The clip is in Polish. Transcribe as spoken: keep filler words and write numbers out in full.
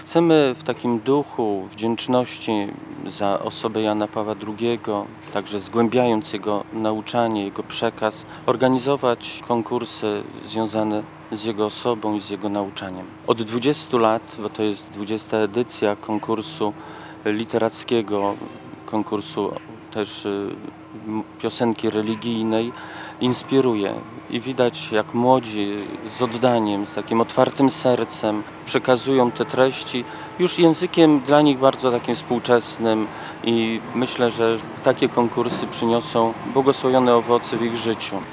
Chcemy w takim duchu wdzięczności za osobę Jana Pawła drugiego, także zgłębiając jego nauczanie, jego przekaz, organizować konkursy związane z jego osobą i z jego nauczaniem. Od dwudziestu lat, bo to jest dwudziesta edycja konkursu literackiego, konkursu też y, m- piosenki religijnej, inspiruje i widać, jak młodzi z oddaniem, z takim otwartym sercem przekazują te treści już językiem dla nich bardzo takim współczesnym i myślę, że takie konkursy przyniosą błogosławione owoce w ich życiu.